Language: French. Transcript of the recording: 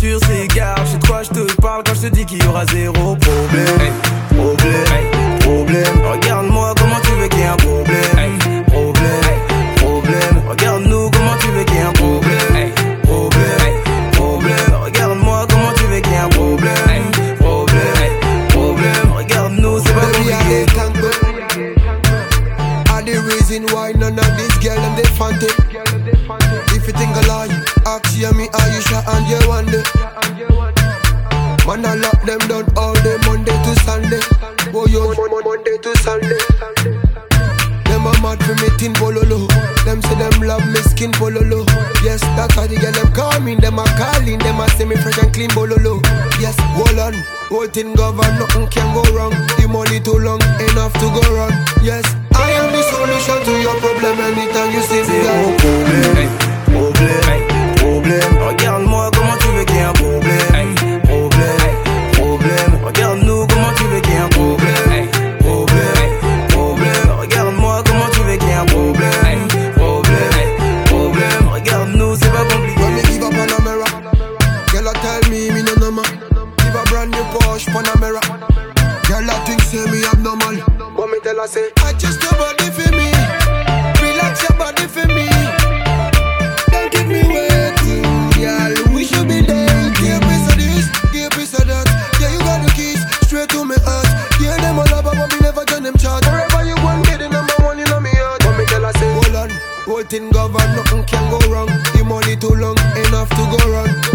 voiture s'égare. Je sais de quoi je te parle quand je te dis qu'il y aura zéro problème. Hey, problème, hey, problème. Regarde-moi comment tu veux qu'il y ait un problème. Hey, problème, hey, problème. Regarde-nous comment tu veux qu'il y ait un problème. Hey, problème, hey, problème. Regarde-moi comment tu veux qu'il y ait un problème. Hey, problème, hey, problème. Regarde-nous, c'est pas compliqué. The reason why none of these girls and they want it. If you think a lie, ask you me Aisha and you wonder. Man, I lock them down all day, Monday to Sunday. Oh, yo, Monday to Sunday. Them a mad for me tin bololo. Them say them love me skin bololo. Yes, that's why the girl them call me. Them a calling, them a say me fresh and clean bololo. Yes, hold on, whole thing govern, nothing can go wrong. The money too long, enough to go wrong. Yes, I am the solution to your problem anytime you see me. Zéro problème, hey, problème, hey, problème. Regarde-moi comment tu veux qu'il y ait un problème. Hey, problème, hey, problème. Regarde-nous comment tu veux qu'il y ait un problème. Hey, problème, hey, problème. Regarde-moi comment tu veux qu'il y ait un problème. Hey, problème, hey, problème. Regarde-nous, c'est pas compliqué. When me give a Panamera, girl I tell me no number. Give a brand new Porsche Panamera. Girl I think say me abnormal. But me tell her say, adjust your body for me, relax your body for me. Don't keep me waiting, girl. We should be there. Give a piece of this, give a piece of that. Yeah, you got the keys straight to me heart. Yeah, them all about, but me never turn them charge. Wherever you want, be the number one in me heart. But me tell her say, hold on, whole thing govern, nothing can go wrong. The money too long, enough to go run.